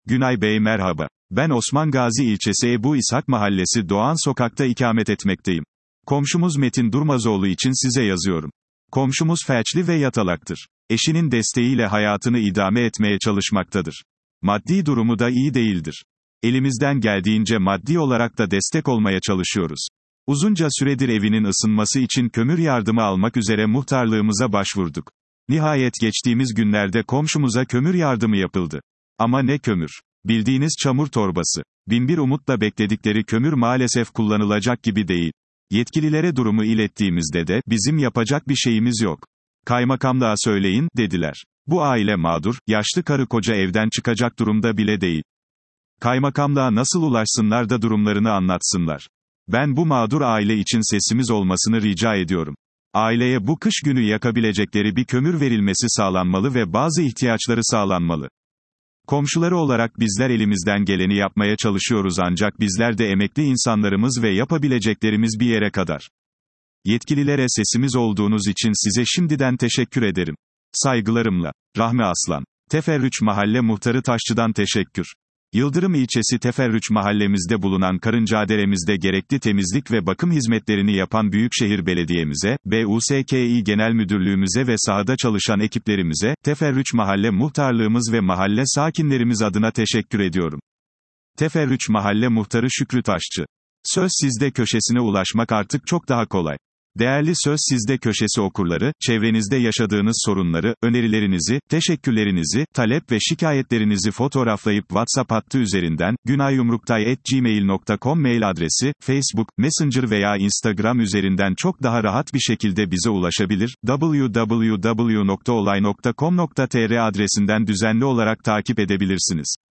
Günay Bey merhaba. Ben Osman Gazi ilçesi Ebu İshak Mahallesi Doğan Sokak'ta ikamet etmekteyim. Komşumuz Metin Durmazoğlu için size yazıyorum. Komşumuz felçli ve yatalaktır. Eşinin desteğiyle hayatını idame etmeye çalışmaktadır. Maddi durumu da iyi değildir. Elimizden geldiğince maddi olarak da destek olmaya çalışıyoruz. Uzunca süredir evinin ısınması için kömür yardımı almak üzere muhtarlığımıza başvurduk. Nihayet geçtiğimiz günlerde komşumuza kömür yardımı yapıldı. Ama ne kömür? Bildiğiniz çamur torbası. Binbir umutla bekledikleri kömür maalesef kullanılacak gibi değil. Yetkililere durumu ilettiğimizde de, bizim yapacak bir şeyimiz yok. Kaymakamlığa söyleyin, dediler. Bu aile mağdur, yaşlı karı koca evden çıkacak durumda bile değil. Kaymakamlığa nasıl ulaşsınlar da durumlarını anlatsınlar. Ben bu mağdur aile için sesimiz olmasını rica ediyorum. Aileye bu kış günü yakabilecekleri bir kömür verilmesi sağlanmalı ve bazı ihtiyaçları sağlanmalı. Komşuları olarak bizler elimizden geleni yapmaya çalışıyoruz ancak bizler de emekli insanlarımız ve yapabileceklerimiz bir yere kadar. Yetkililere sesimiz olduğunuz için size şimdiden teşekkür ederim. Saygılarımla. Rahmi Aslan. Teferrüç Mahalle Muhtarı Taşçı'dan teşekkür. Yıldırım ilçesi Teferrüç mahallemizde bulunan Karıncadere'mizde gerekli temizlik ve bakım hizmetlerini yapan Büyükşehir Belediye'mize, BUSKİ Genel Müdürlüğümüze ve sahada çalışan ekiplerimize, Teferrüç Mahalle Muhtarlığımız ve mahalle sakinlerimiz adına teşekkür ediyorum. Teferrüç Mahalle Muhtarı Şükrü Taşçı. Söz Sizde köşesine ulaşmak artık çok daha kolay. Değerli Söz Sizde köşesi okurları, çevrenizde yaşadığınız sorunları, önerilerinizi, teşekkürlerinizi, talep ve şikayetlerinizi fotoğraflayıp WhatsApp hattı üzerinden, günayyumruktay@gmail.com mail adresi, Facebook, Messenger veya Instagram üzerinden çok daha rahat bir şekilde bize ulaşabilir, www.olay.com.tr adresinden düzenli olarak takip edebilirsiniz.